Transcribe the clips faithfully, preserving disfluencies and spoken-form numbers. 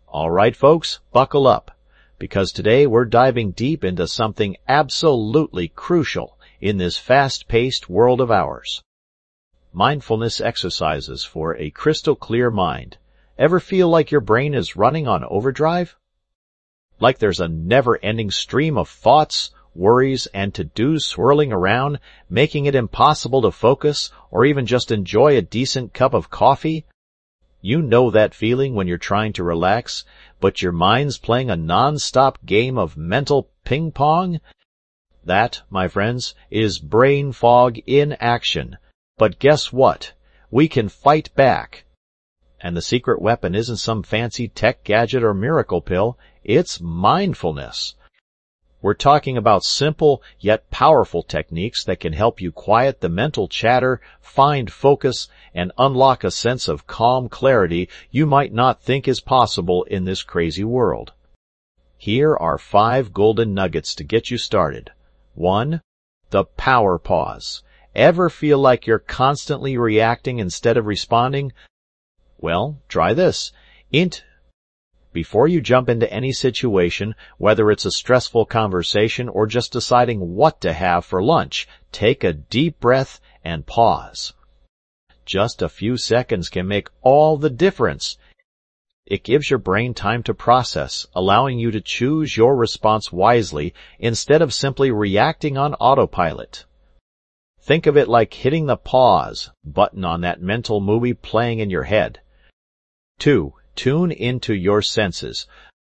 All right, folks, buckle up, because today we're diving deep into something absolutely crucial in this fast-paced world of ours. Mindfulness exercises for a crystal-clear mind. Ever feel like your brain is running on overdrive? Like there's a never-ending stream of thoughts, worries, and to-dos swirling around, making it impossible to focus or even just enjoy a decent cup of coffee? You know that feeling when you're trying to relax, but your mind's playing a non-stop game of mental ping-pong? That, my friends, is brain fog in action. But guess what? We can fight back. And the secret weapon isn't some fancy tech gadget or miracle pill, it's mindfulness. We're talking about simple yet powerful techniques that can help you quiet the mental chatter, find focus, and unlock a sense of calm clarity you might not think is possible in this crazy world. Here are five golden nuggets to get you started. One, the power pause. Ever feel like you're constantly reacting instead of responding? Well, try this. Int Before you jump into any situation, whether it's a stressful conversation or just deciding what to have for lunch, take a deep breath and pause. Just a few seconds can make all the difference. It gives your brain time to process, allowing you to choose your response wisely instead of simply reacting on autopilot. Think of it like hitting the pause button on that mental movie playing in your head. Two, tune into your senses.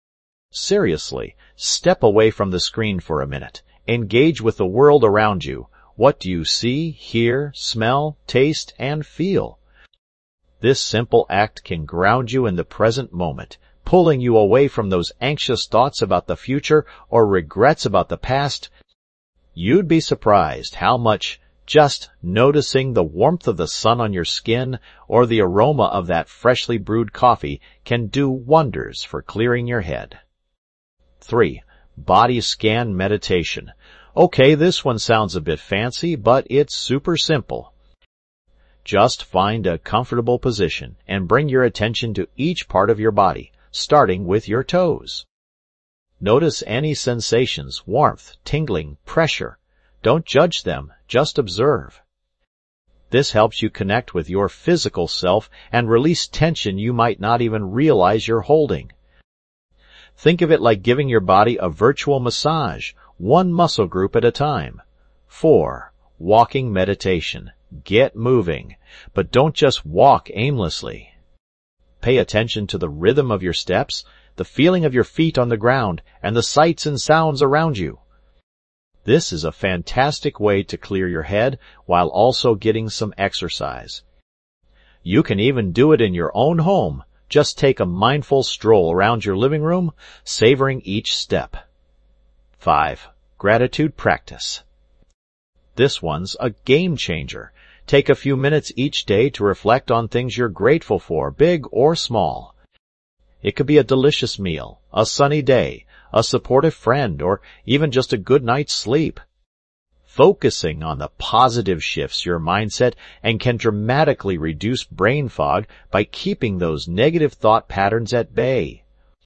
Seriously, step away from the screen for a minute. Engage with the world around you. What do you see, hear, smell, taste, and feel? This simple act can ground you in the present moment, pulling you away from those anxious thoughts about the future or regrets about the past. You'd be surprised how much just noticing the warmth of the sun on your skin or the aroma of that freshly brewed coffee can do wonders for clearing your head. Three, body scan meditation. Okay, this one sounds a bit fancy, but it's super simple. Just find a comfortable position and bring your attention to each part of your body, starting with your toes. Notice any sensations, warmth, tingling, pressure. Don't judge them, just observe. This helps you connect with your physical self and release tension you might not even realize you're holding. Think of it like giving your body a virtual massage, one muscle group at a time. Four, walking meditation. Get moving, but don't just walk aimlessly. Pay attention to the rhythm of your steps, the feeling of your feet on the ground, and the sights and sounds around you. This is a fantastic way to clear your head while also getting some exercise. You can even do it in your own home. Just take a mindful stroll around your living room, savoring each step. Five, gratitude practice. This one's a game changer. Take a few minutes each day to reflect on things you're grateful for, big or small. It could be a delicious meal, a sunny day, a supportive friend, or even just a good night's sleep. Focusing on the positive shifts your mindset and can dramatically reduce brain fog by keeping those negative thought patterns at bay.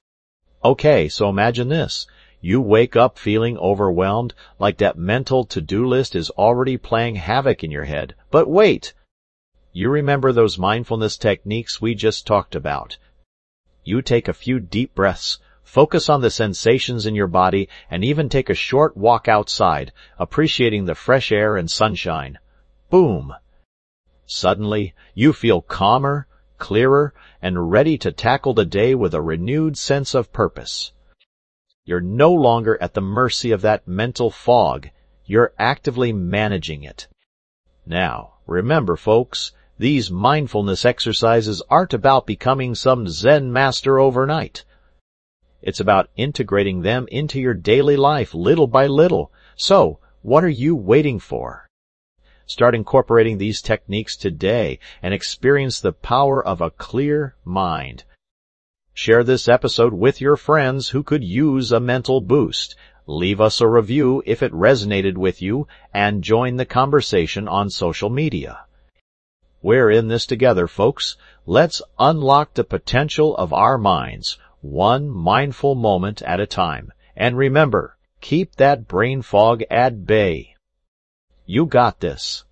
Okay, so imagine this. You wake up feeling overwhelmed, like that mental to-do list is already playing havoc in your head. But wait! You remember those mindfulness techniques we just talked about. You take a few deep breaths, focus on the sensations in your body, and even take a short walk outside, appreciating the fresh air and sunshine. Boom! Suddenly, you feel calmer, clearer, and ready to tackle the day with a renewed sense of purpose. You're no longer at the mercy of that mental fog. You're actively managing it. Now, remember, folks, these mindfulness exercises aren't about becoming some Zen master overnight. It's about integrating them into your daily life little by little. So, what are you waiting for? Start incorporating these techniques today and experience the power of a clear mind. Share this episode with your friends who could use a mental boost. Leave us a review if it resonated with you, and join the conversation on social media. We're in this together, folks. Let's unlock the potential of our minds, one mindful moment at a time. And remember, keep that brain fog at bay. You got this.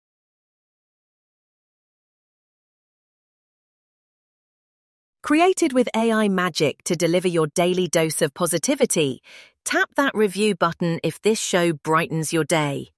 Created with A I magic to deliver your daily dose of positivity, tap that review button if this show brightens your day.